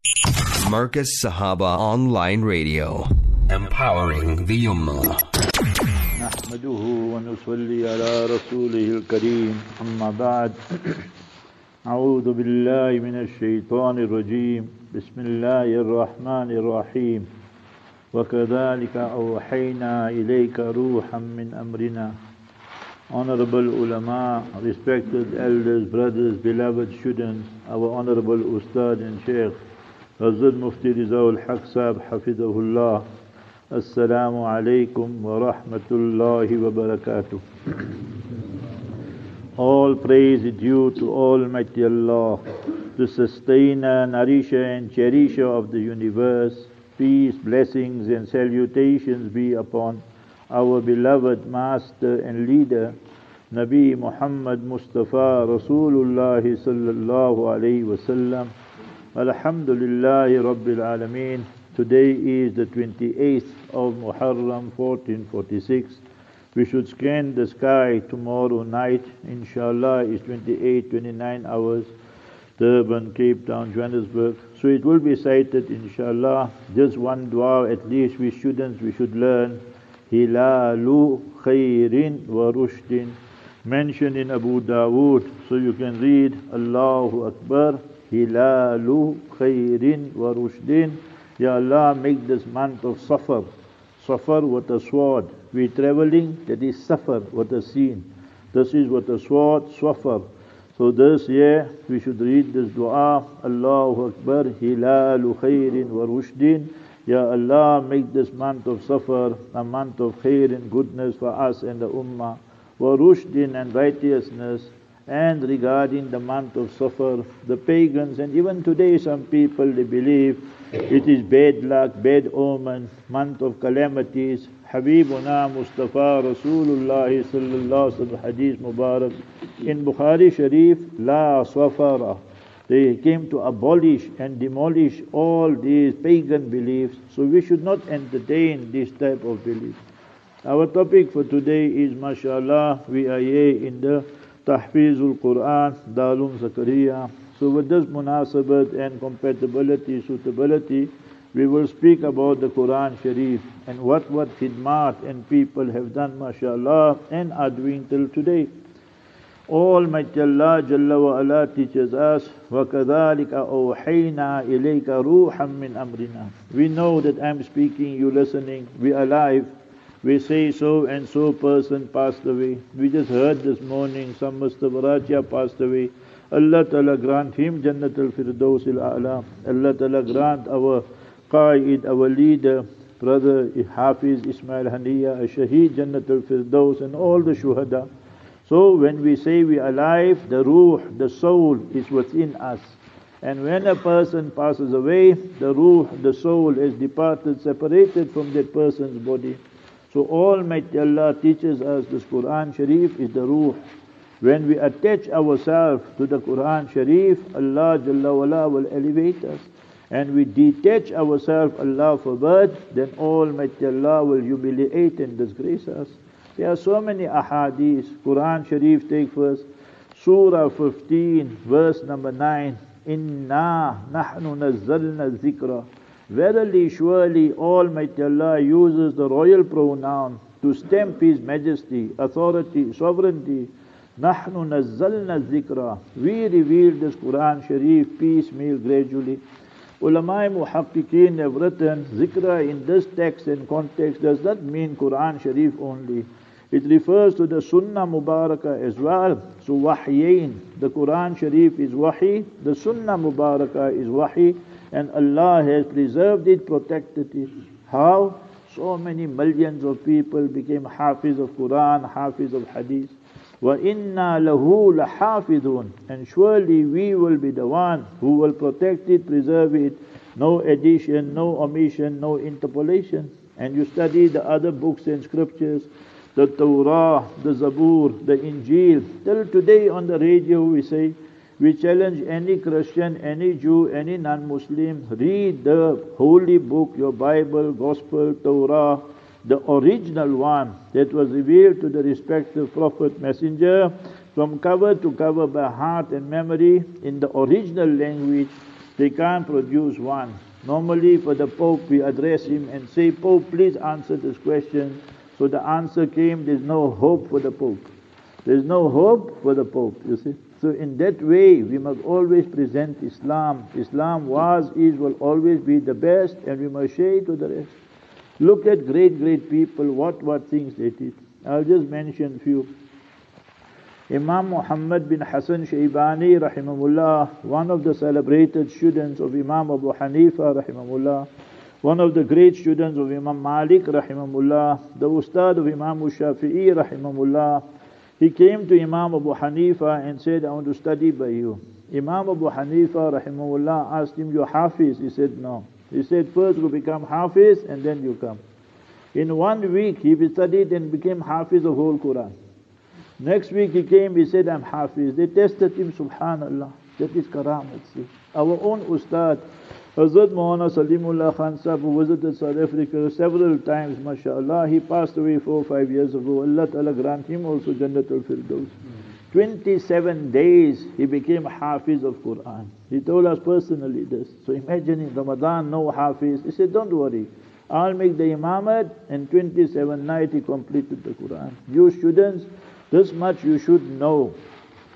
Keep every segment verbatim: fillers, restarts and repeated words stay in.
Marcus Sahaba Online Radio, empowering the Ummah. نحمده ونصلي على رسوله الكريم أما بعد أعوذ بالله من الشيطان الرجيم بسم الله الرحمن الرحيم وكذلك أوحينا إليك روحا من أمرنا. Honorable ulama, respected elders, brothers, beloved students, our honorable Ustad and Shaykh Hazrat Mufti Rizaul Haq Sahab Hafidahullah, Assalamu alaikum wa rahmatullahi wa barakatuh. All praise is due to Almighty Allah, the sustainer, nourisher and cherisher of the universe. Peace, blessings and salutations be upon our beloved master and leader, Nabi Muhammad Mustafa Rasulullah sallallahu alayhi wa sallam. Alhamdulillahi Rabbil Alameen. Today is the twenty-eighth of Muharram fourteen forty-six. We should scan the sky tomorrow night. Inshallah is twenty-eight, twenty-nine hours. Durban, Cape Town, Johannesburg. So it will be cited inshallah. Just one dua at least we students we should learn. Hilalu khairin wa rushdin. Mentioned in Abu Dawood. So you can read Allahu Akbar. Hilalu khairin wa rushdin. Ya Allah, make this month of Safar. Safar with a sword. We traveling, that is Safar with a scene. This is with a sword, Safar. So this year we should read this dua. Allahu Akbar. Hilalu khairin wa rushdin. Ya Allah, make this month of Safar a month of khair and goodness for us and the Ummah. Wa rushdin and righteousness. And regarding the month of Safar, the pagans and even today some people, they believe it is bad luck, bad omen, month of calamities. Habibuna Mustafa Rasulullah sallallahu alaihi wasallam hadith Mubarak in Bukhari Sharif, La Safara. They came to abolish and demolish all these pagan beliefs. So we should not entertain this type of belief. Our topic for today is, mashallah, we are here in the Tahfizul Quran, Darul Zakaria. So with this munasabat and compatibility, suitability, we will speak about the Quran Sharif and what what khidmat and people have done, mashallah, and are doing till today. Almighty Allah Jalla wa Ala teaches us, وَكَذَلِكَ أَوْحَيْنَا إِلَيْكَ رُوحًا مِّنْ أَمْرِنَا. We know that I'm speaking, you listening, we are alive. We say so and so person passed away. We just heard this morning some Mustafa Raja passed away. Allah Ta'ala grant him Jannatul Firdaus al-A'la. Allah Ta'ala grant our Qaid, our leader, brother Hafiz Ismail Haniya, a Shaheed Jannatul Firdaus and all the Shuhada. So when we say we are alive, the ruh, the soul is within us. And when a person passes away, the ruh, the soul is departed, separated from that person's body. So Almighty Allah teaches us this Quran Sharif is the ruh. When we attach ourselves to the Quran Sharif, Allah Jalla wala will elevate us. And we detach ourselves, Allah forbid, then Almighty Allah will humiliate and disgrace us. There are so many ahadith. Quran Sharif take first. Surah fifteen, verse number nine. Inna nahnu nazzalna zikra. Verily, surely, Almighty Allah uses the royal pronoun to stamp His majesty, authority, sovereignty. Nahnu nazzalna zikra. We revealed this Quran Sharif piecemeal, gradually. Ulama muhaqqiqeen have written, zikra in this text and context does not mean Quran Sharif only. It refers to the Sunnah Mubarakah as well. So wahyain, the Quran Sharif is wahi, the Sunnah Mubarakah is wahi, and Allah has preserved it, protected it. How? So many millions of people became hafiz of Quran, hafiz of Hadith. وَإِنَّا لَهُ لَحَافِظُونَ. And surely we will be the one who will protect it, preserve it. No addition, no omission, no interpolation. And you study the other books and scriptures, the Torah, the Zabur, the Injil. Till today on the radio we say, we challenge any Christian, any Jew, any non-Muslim, read the holy book, your Bible, Gospel, Torah, the original one that was revealed to the respective Prophet Messenger from cover to cover by heart and memory in the original language. They can't produce one. Normally for the Pope we address him and say, Pope, please answer this question. So the answer came, there's no hope for the Pope. There's no hope for the Pope, you see. So in that way we must always present Islam. Islam was, is, will always be the best, and we must share it to the rest. Look at great, great people, what, what things they did. I'll just mention few. Imam Muhammad bin Hassan Shaybani rahimahullah, one of the celebrated students of Imam Abu Hanifa rahimahullah, one of the great students of Imam Malik rahimahullah, the Ustad of Imam Shafi'i rahimahullah. He came to Imam Abu Hanifa and said, I want to study by you. Imam Abu Hanifa rahimahullah asked him, you're Hafiz? He said, no. He said, first you become Hafiz and then you come. In one week he studied and became Hafiz of whole Quran. Next week he came, he said, I'm Hafiz. They tested him, subhanallah. That is karamat. See. Our own Ustad, Hazrat Maulana Salimullah Khan Sahib, who visited South Africa several times, mashallah. He passed away four or five years ago. Allah Ta'ala grant him also Jannatul Firdaus. twenty-seven days he became Hafiz of Quran. He told us personally this. So imagine in Ramadan, no Hafiz. He said, don't worry. I'll make the Imamat, and twenty-seven night he completed the Quran. You students, this much you should know. one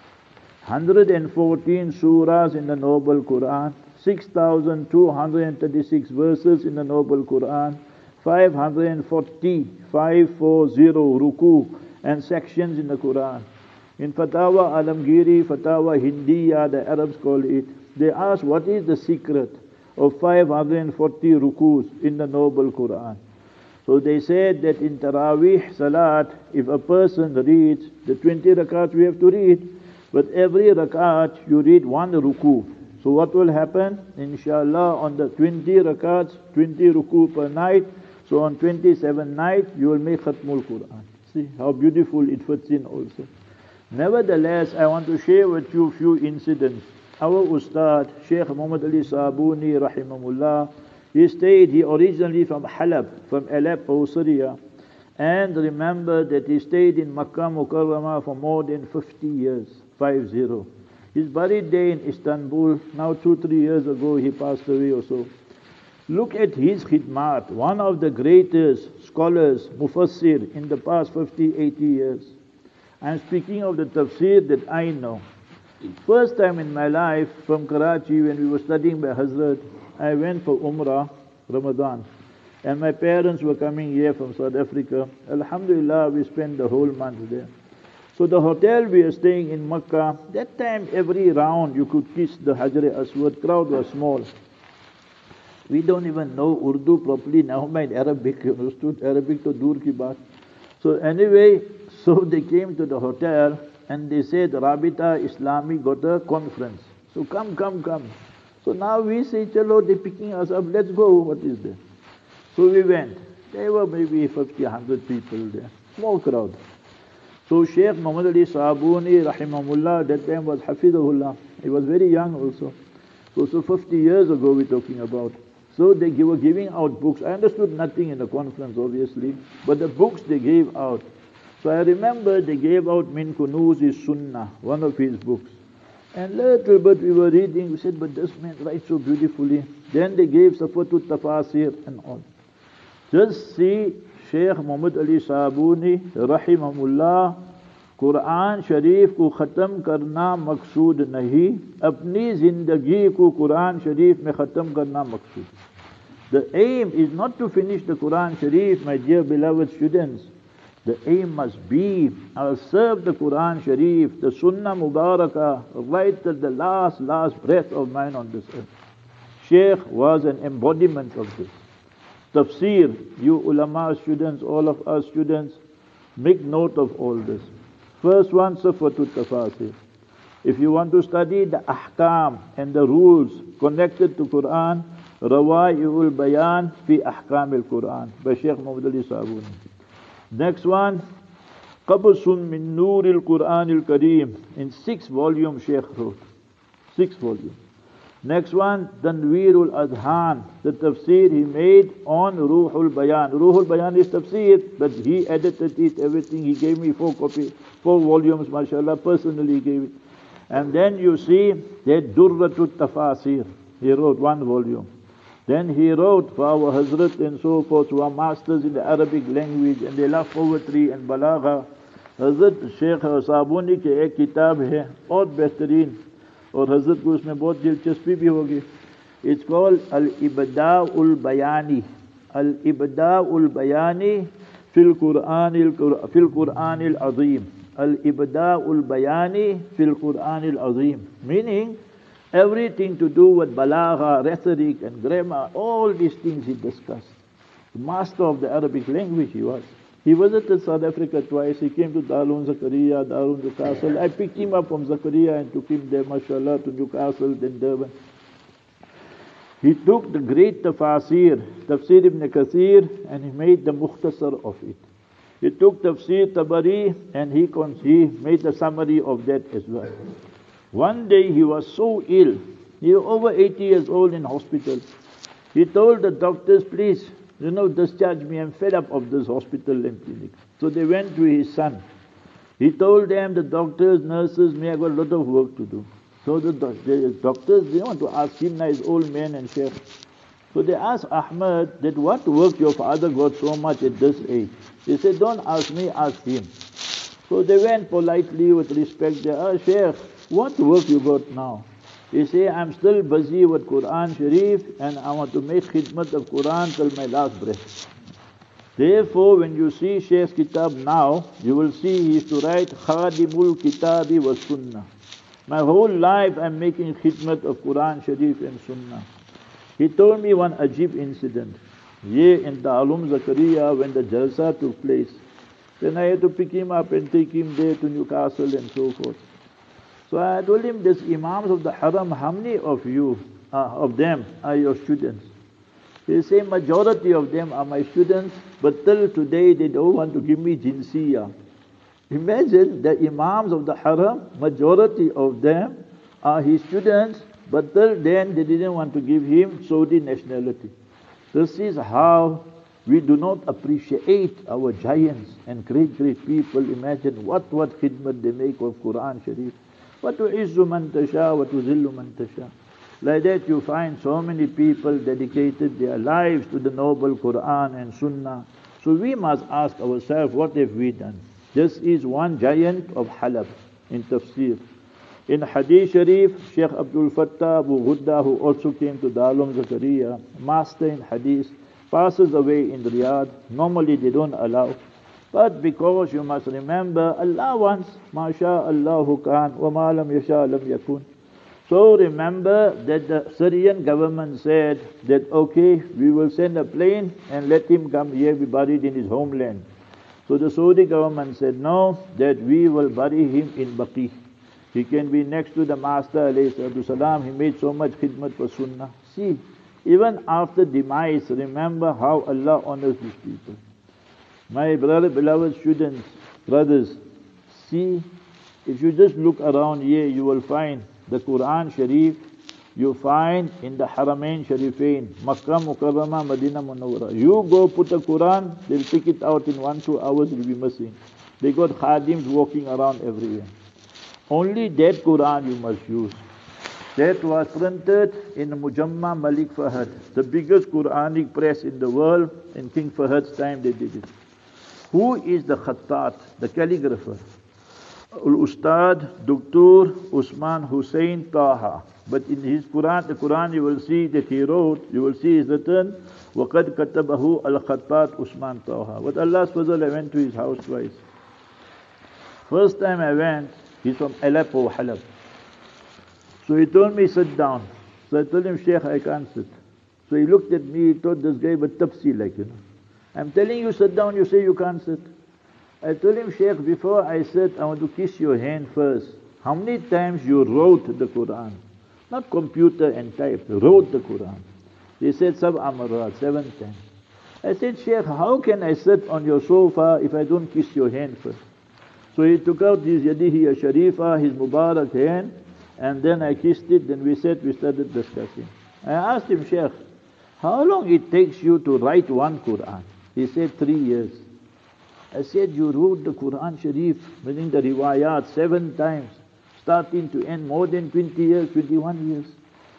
hundred fourteen surahs in the Noble Quran, six thousand two hundred thirty-six verses in the Noble Quran, five hundred forty, five forty ruku and sections in the Quran. In Fatawa Alamgiri, Fatawa Hindiya, the Arabs call it, they ask what is the secret of five hundred forty rukus in the Noble Quran. So they said that in Taraweeh Salat, if a person reads, the twenty rakats we have to read, but every rakat you read one ruku. So what will happen? Inshallah, on the twenty rakats, twenty ruku per night, so on twenty-seven night you will make Khatmul Quran. See how beautiful it fits in also. Nevertheless, I want to share with you few incidents. Our Ustad, Sheikh Muhammad Ali Sabuni rahimahullah, he stayed, he originally from Halab, from Aleppo, Syria, and remember that he stayed in Makkah Mukarramah for more than fifty years, five zero. He's buried there in Istanbul. Now two, three years ago he passed away or so. Look at his khidmat, one of the greatest scholars, Mufassir, in the past fifty, eighty years. I'm speaking of the tafsir that I know. First time in my life from Karachi when we were studying by Hazrat, I went for Umrah, Ramadan. And my parents were coming here from South Africa. Alhamdulillah, we spent the whole month there. So the hotel we were staying in Makkah, that time every round you could kiss the Hajar-e-Aswad, crowd was small. We don't even know Urdu properly, never mind Arabic, understood Arabic to dur ki baat. So anyway, so they came to the hotel and they said, Rabita Islami got a conference. So come, come, come. So now we say, chalo, they're picking us up, let's go, what is there? So we went. There were maybe fifty, one hundred people there, small crowd. So Sheikh Muhammad Ali Sabuni rahimahullah, that time was Hafidahullah. He was very young also. So, so fifty years ago we're talking about. So they were giving out books. I understood nothing in the conference obviously, but the books they gave out. So I remember they gave out Min Kunuz Sunnah, one of his books. And little bit we were reading, we said, but this man writes so beautifully. Then they gave Safatul Tafasir and all. Just see Sheikh Muhammad Ali Sabuni rahimahullah, Quran Sharif ko khatam karna maqsood nahi, apni zindagi ko Quran Sharif mein khatam karna maqsood. The aim is not to finish the Quran Sharif, my dear beloved students. The aim must be, I'll serve the Quran Sharif, the Sunnah Mubarakah, right till the last, last breath of mine on this earth. Shaykh was an embodiment of this. Tafsir, you ulama students, all of us students, make note of all this. First one, Safatul Tafasir. If you want to study the ahkam and the rules connected to Quran, Rawai'ul Bayan fi Ahkam al-Quran by Sheikh Muhammad Ali Sabuni. Next one, Qabsun min Nur al-Quran al-Kareem, in six volumes Sheikh wrote. Six volumes. Next one, Tanweerul Adhan, the tafsir he made on Ruhul Bayan. Ruhul Bayan is tafsir, but he edited it, everything. He gave me four copies, four volumes, mashallah, personally gave it. And then you see that Durratul Tafasir. He wrote one volume. Then he wrote for our Hazrat and so forth, who are masters in the Arabic language and they love poetry and balagha. Hazrat Sheikh Sabuni के एक किताब है बहुत बेहतरीन और हजरत को उसमें बहुत दिलचस्पी भी होगी. It's called Al-Ibda'ul Bayani. Al-Ibda'ul Bayani fil Qur'anil fil Qur'anil Azim. Al-Ibda'ul Bayani fil Qur'anil Azim. Meaning everything to do with balagha, rhetoric and grammar, all these things he discussed. The master of the Arabic language he was. He visited South Africa twice. He came to Darul Zakaria, Darul Newcastle. I picked him up from Zakaria and took him there, mashallah, to Newcastle, then Durban. He took the great tafsir, Tafsir ibn Kathir, and he made the mukhtasar of it. He took Tafsir Tabari and he, he made the summary of that as well. One day he was so ill. He was over eighty years old in hospital. He told the doctors, please, you know, discharge me. I'm fed up of this hospital and clinic. So they went to his son. He told them, the doctors, nurses, me, I got a lot of work to do. So the, doc the doctors, they want to ask him now, he's old man and sheikh. So they asked Ahmad that what work your father got so much at this age. He said, don't ask me, ask him. So they went politely with respect. They asked, Sheikh, what work you got now? He said, I'm still busy with Quran Sharif and I want to make khidmat of Quran till my last breath. Therefore, when you see Sheikh's kitab now, you will see he used to write Khadimul Kitabi wa Sunnah. My whole life I'm making khidmat of Quran Sharif and Sunnah. He told me one ajib incident. Ye in Ta'alum Zakaria, when the Jalsa took place, then I had to pick him up and take him there to Newcastle and so forth. So I told him, this Imams of the Haram, how many of you, uh, of them are your students? He said, majority of them are my students, but till today they don't want to give me jinsiyah. Imagine the Imams of the Haram, majority of them are his students, but till then they didn't want to give him Saudi nationality. This is how we do not appreciate our giants and great, great people. Imagine what, what khidmat they make of Quran Sharif. وَتُعِزُّ مَن تَشَاءُ وَتُذِلُّ مَن تَشَاءُ. Like that you find so many people dedicated their lives to the noble Quran and Sunnah. So we must ask ourselves, what have we done? This is one giant of Halab in tafsir. In Hadith Sharif, Sheikh Abdul Fattah Abu Ghudda, who also came to Darul Zakaria, master in Hadith, passes away in Riyadh. Normally they don't allow. But because you must remember, Allah wants, Ma sha Allahu kan, wa ma lam yasha lam yakun. So remember that the Syrian government said that, okay, we will send a plane and let him come here, be buried in his homeland. So the Saudi government said, no, that we will bury him in Baqi. He can be next to the Master alayhi salatu salam. He made so much khidmat for Sunnah. See, even after demise, remember how Allah honors these people. My brother, beloved students, brothers, see, if you just look around here, you will find the Quran Sharif, you find in the Haramain Sharifain, Makkah Mukarramah, Madinah Munawwara. You go put a Quran, they'll take it out in one, two hours, it will be missing. They got khadims walking around everywhere. Only that Quran you must use. That was printed in Mujamma Malik Fahad, the biggest Quranic press in the world. In King Fahad's time they did it. Who is the Khattat, the calligrapher? Al-Ustad Doctor Usman Hussain Taha. But in his Quran, the Quran you will see that he wrote, you will see is written, وَقَدْ كَتَبَهُ Al-Khattat Usman Taha. With Allah's fazl, I went to his house twice. First time I went, he's from Aleppo, Halab. So he told me, sit down. So I told him, Sheikh, I can't sit. So he looked at me, he told this guy, but tapsi like, you know. I'm telling you, sit down, you say you can't sit. I told him, Sheikh, before I sit, I want to kiss your hand first. How many times you wrote the Quran? Not computer and typed, wrote the Quran. He said, Sab Amarat, seven times. I said, Sheikh, how can I sit on your sofa if I don't kiss your hand first? So he took out his Yadihi Sharifa, his Mubarak hand, and then I kissed it, then we sat, we started discussing. I asked him, Sheikh, how long it takes you to write one Quran? He said, three years. I said, you wrote the Quran Sharif, meaning the riwayat, seven times, starting to end, more than twenty years, twenty-one years.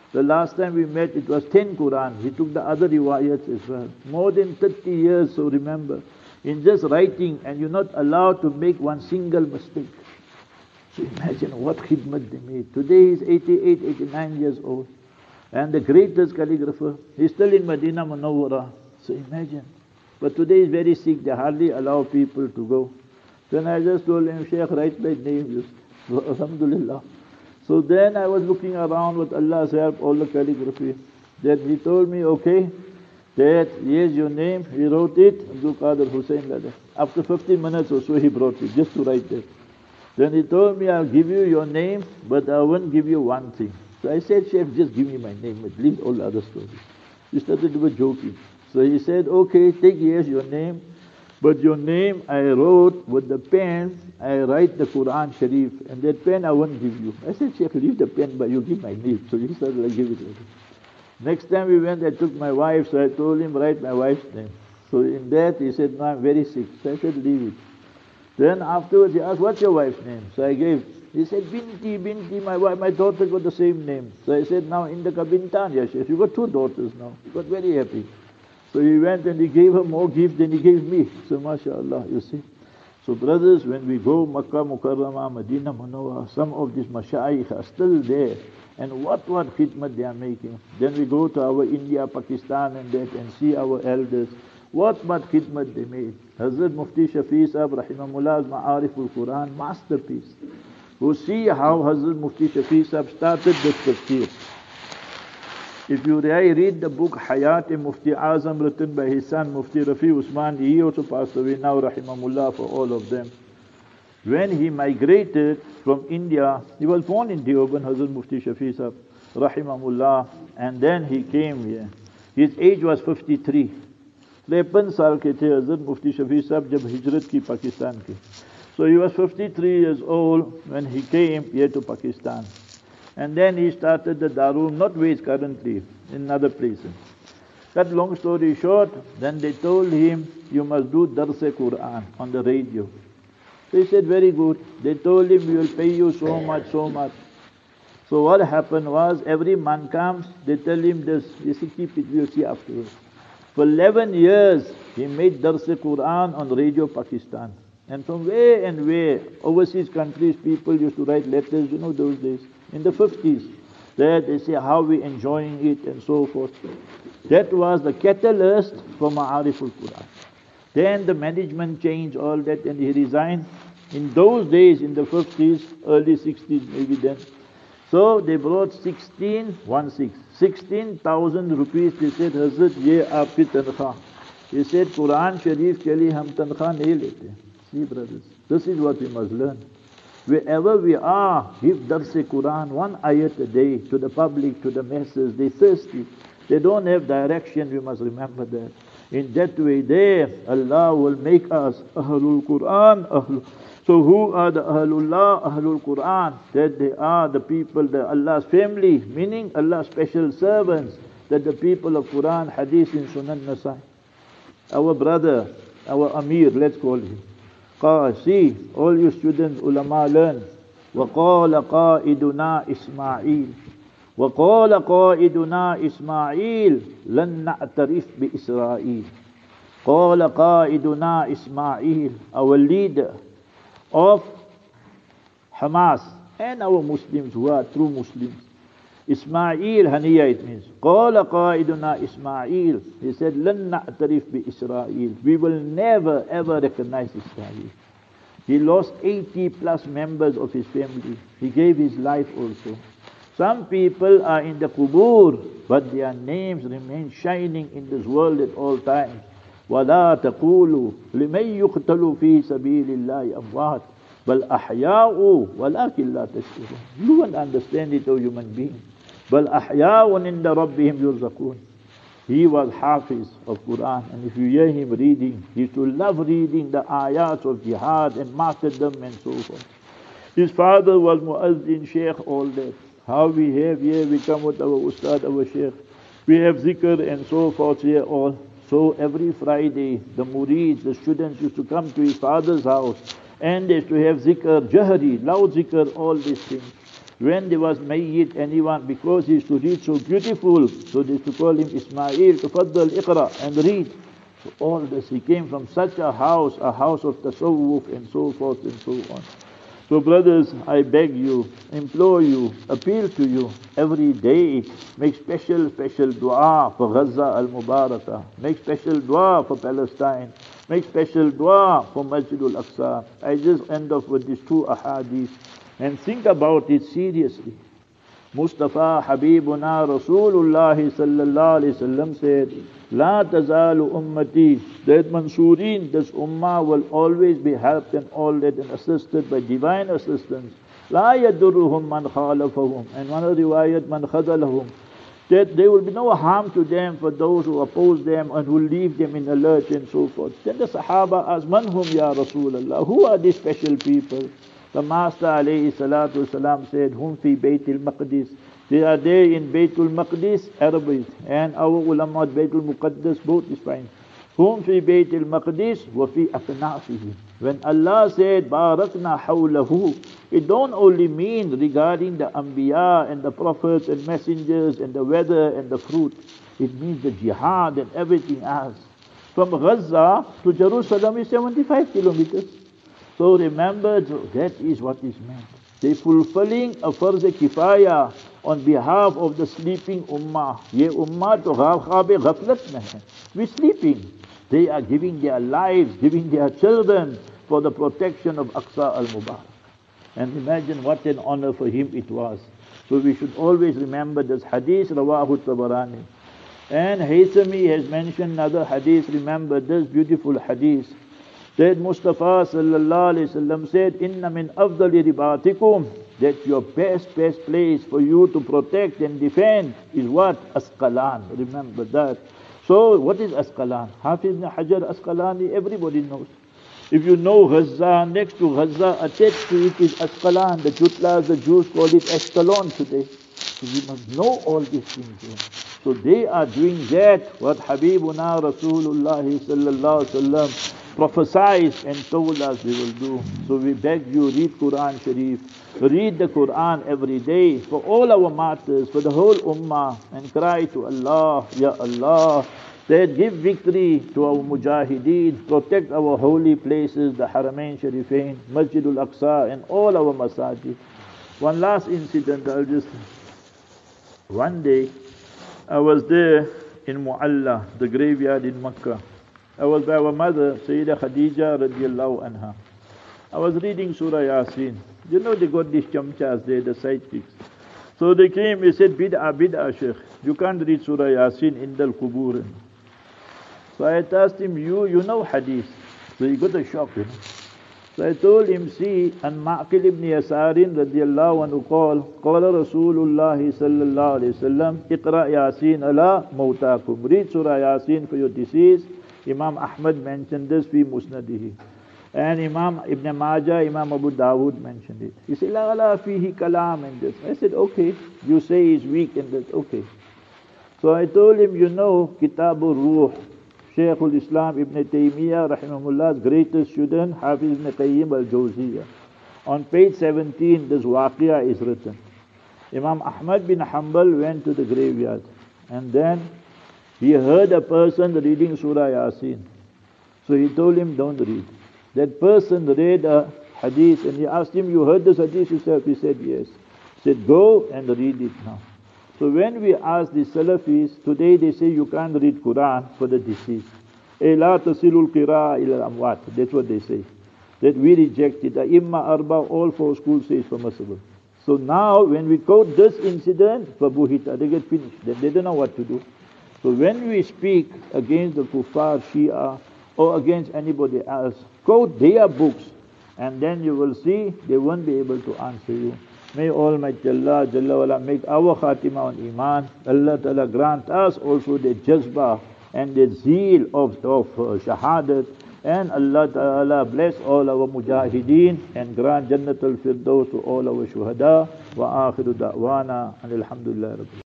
The last time we met, it was ten Qur'an. He took the other riwayats as well. More than thirty years, so remember. In just writing, and you're not allowed to make one single mistake. So imagine what khidmat they made. Today he's eighty-eight, eighty-nine years old. And the greatest calligrapher, he's still in Medina Munawwara. So imagine. But today he's very sick, they hardly allow people to go. Then I just told him, Shaykh, write my name. So, alhamdulillah. So then I was looking around with Allah's help, all the calligraphy. Then he told me, okay, that here's your name. He wrote it, Abdul Qadir Hussain Lada. After fifteen minutes or so he brought it, just to write that. Then he told me, I'll give you your name, but I won't give you one thing. So I said, Shaykh, just give me my name, but leave all the other stories. He started to be joking. So he said, okay, take here's your name, but your name I wrote with the pen, I write the Quran Sharif, and that pen I won't give you. I said, Shaykh, leave the pen, but you give my name. So he started like, give it like that. Next time we went, I took my wife, so I told him, write my wife's name. So in that, he said, no, I'm very sick. So I said, leave it. Then afterwards, he asked, what's your wife's name? So I gave. He said, Binti, Binti, my wife, my daughter got the same name. So I said, now Indaka Bintan, ya Shaykh, you got two daughters now. He got very happy. So he went and he gave her more gift than he gave me. So mashallah, you see. So brothers, when we go Makkah Mukarramah, Medina Munawwara, some of these mashayikh are still there. And what what khidmat they are making. Then we go to our India, Pakistan and that and see our elders. What what khidmat they made. Hazrat Mufti Shafi Sahib Rahimahullah's Ma'ariful Quran, masterpiece. Who see how Hazrat Mufti Shafi Sahib started this tafsir. If you read the book Hayat-e Mufti Azam written by his son Mufti Rafi Usman, he also passed away now, Rahimahullah, for all of them. When he migrated from India, he was born in Deoband, Hazrat Mufti Shafi Sahib, Rahimahullah, and then he came here. His age was fifty-three. तिरपन साल के थे हज़रत मुफ्ती शफी साहब जब हिजरत की पाकिस्तान की. So he was fifty-three years old when he came here to Pakistan. And then he started the Darul, not where it's currently, in other places. Cut long story short, then they told him, you must do Dars-e-Quran on the radio. So he said, very good. They told him, we will pay you so much, so much. So what happened was, every month comes, they tell him this, you see, keep it, we'll see afterwards. For eleven years, he made Dars-e-Quran on Radio Pakistan. And from where and where, overseas countries, people used to write letters, you know, those days, in the fifties. There they say how we enjoying it and so forth. That was the catalyst for Ma'ariful Quran. Then the management changed, all that, and he resigned. In those days, in the fifties, early sixties maybe then. So they brought sixteen, one six, sixteen thousand rupees. They said, Hazrat, ye aapki tankhah. He said, Quran Sharif ke liye hum tankhah nahi lete. See brothers, this is what we must learn. Wherever we are, give Dars-e-Quran, one ayat a day to the public, to the masses. They're thirsty. They don't have direction, we must remember that. In that way there, Allah will make us Ahlul Quran. Ahlul. So who are the Ahlullah, Ahlul Quran? That they are the people, the Allah's family, meaning Allah's special servants, that the people of Quran, Hadith and Sunan Nasai. Our brother, our Amir, let's call him. See, all you students, ulama, learn. وَقَالَ قَائِدُنَا إِسْمَاعِيلٌ وَقَالَ قَائِدُنَا إِسْمَاعِيلٌ لَن نَعْتَرِفْ بِإِسْرَائِيلِ. قَالَ قَائِدُنَا إِسْمَاعِيلٌ, our leader of Hamas and our Muslims who are true Muslims. Ismail Haniya it means. قَالَ قَائِدُنَا إِسْمَاعِيلٌ, he said, لَن نَعْتَرِفْ بِإِسْرَائِيلِ, we will never ever recognize Israel. He lost eighty plus members of his family. He gave his life also. Some people are in the qubur, but their names remain shining in this world at all times. وَلَا تَقُولُوا لِمَنْ يُقْتَلُوا فِي سَبِيلِ اللَّهِ أَمْوَاتٌ بَلْ أَحْيَاءٌ وَلَكِنْ لَا تَشْعُرُونَ. You won't understand it, O human being. بَلْ أَحْيَاءٌ عِنْدَ رَبِّهِمْ يُرْزَقُونَ. He was Hafiz of Quran, and if you hear him reading, he used to love reading the ayats of jihad and martyrdom and so forth. His father was Muazzin, Sheikh, all that. How we have here, we come with our Ustad, our Sheikh. We have zikr and so forth here all. So every Friday, the murids, the students used to come to his father's house, and they used to have zikr, jahri, loud zikr, all these things. When there was Mayyit, anyone, because he used to read so beautiful, so they used to call him Ismail, Tafaddal, Iqra, and read. So all this, he came from such a house, a house of tasawwuf and so forth and so on. So brothers, I beg you, implore you, appeal to you, every day, make special, special dua for Gaza al-Mubarakah, make special dua for Palestine, make special dua for Masjid al-Aqsa. I just end off with these two ahadith and think about it seriously. Mustafa Habibuna Rasulullah sallallahu alayhi wasallam said, La tazalu ummati, that Mansurin, this ummah will always be helped and aided and assisted by divine assistance. La yadurruhum man khalafahum, and one of the riwayat man khadalahum, that there will be no harm to them for those who oppose them and who leave them in a lurch and so forth. Then the Sahaba asked, Man hum ya Rasulullah, who are these special people? The Master alayhi salatu wasalam said, Hum fi Baytul Maqdis. They are there in Baytul Maqdis, Arabic, and our ulama at Baytul Muqaddas, both is fine. Hum fi Baytul Maqdis wa fi aknafihi. When Allah said, Barakna hawlahu, it don't only mean regarding the Anbiya and the prophets and messengers and the weather and the fruit. It means the jihad and everything else. From Gaza to Jerusalem is seventy-five kilometers. So remember, that is what is meant. They fulfilling a farz kifaya on behalf of the sleeping ummah. Ye ummah to khab-e ghaflat mein hai. We're sleeping. They are giving their lives, giving their children for the protection of Aqsa al-Mubarak. And imagine what an honor for him it was. So we should always remember this hadith, Rawahu Tabarani. And Haythami has mentioned another hadith, remember this beautiful hadith. Said Mustafa sallallahu alayhi wasallam said, Inna min afdali ribatikum, that your best, best place for you to protect and defend is what? Asqalan. Remember that. So what is Asqalan? Hafiz ibn Hajar Asqalani, everybody knows. If you know Gaza, next to Gaza, attached to it is Asqalan. The Jutlas, the Jews call it Ashkelon today. So we must know all these things here. So they are doing that, what Habibuna Rasulullah sallallahu alayhi wasallam prophesied and told us we will do. So we beg you, read Quran Sharif, read the Quran every day for all our martyrs, for the whole ummah, and cry to Allah, Ya Allah, that give victory to our mujahideen, protect our holy places, the Haramain Sharifain, Masjid al-Aqsa, and all our masajid. One last incident, I'll just, one day, I was there in Mu'alla, the graveyard in Makkah. I was by our mother, Sayyidah Khadija radiallahu anha. I was reading Surah Yasin. You know they got these chamchas there, the sidekicks. So they came, they said, Bid'ah, Bid'ah, Shaykh. You can't read Surah Yasin in Dal Quburin. So I asked him, you, you know hadith. So he got a shock, you know. So I told him, see, and Ma'qil ibn Yasarin radiallahu anhu called, Qala Rasulullah sallallahu alayhi wasallam, Iqra Yasin ala mawtakum. Read Surah Yasin for your deceased. Imam Ahmad mentioned this fi Musnadihi. And Imam Ibn Majah, Imam Abu Dawood mentioned it. He said, La la fihi kalam and this. I said, okay, you say he's weak and that, okay. So I told him, you know, Kitabur Ruh, Shaykhul Islam Ibn Taymiyyah, rahimahullah's greatest student, Hafiz Ibn Qayyim al-Jawziyah. On page seventeen, this waqiyah is written. Imam Ahmad bin Hanbal went to the graveyard. And then he heard a person reading Surah Yasin. So he told him, don't read. That person read a hadith and he asked him, you heard this hadith yourself? He said, yes. He said, go and read it now. So when we ask the Salafis, today they say you can't read Quran for the deceased. La tasilul qira'a ila amwat. That's what they say. That we reject it. Imma arba, all four schools say it's permissible. So now when we quote this incident, Fabuhita, they get finished. They, they don't know what to do. So when we speak against the Kuffar, Shia, or against anybody else, quote their books, and then you will see they won't be able to answer you. May Almighty Allah Jalla wala make our khatima on Iman. Allah Ta'ala grant us also the jazbah and the zeal of, of uh, shahadat. And Allah Ta'ala bless all our mujahideen and grant Jannatul Firdaus to all our shuhada. Wa akhiru da'wana and alhamdulillah.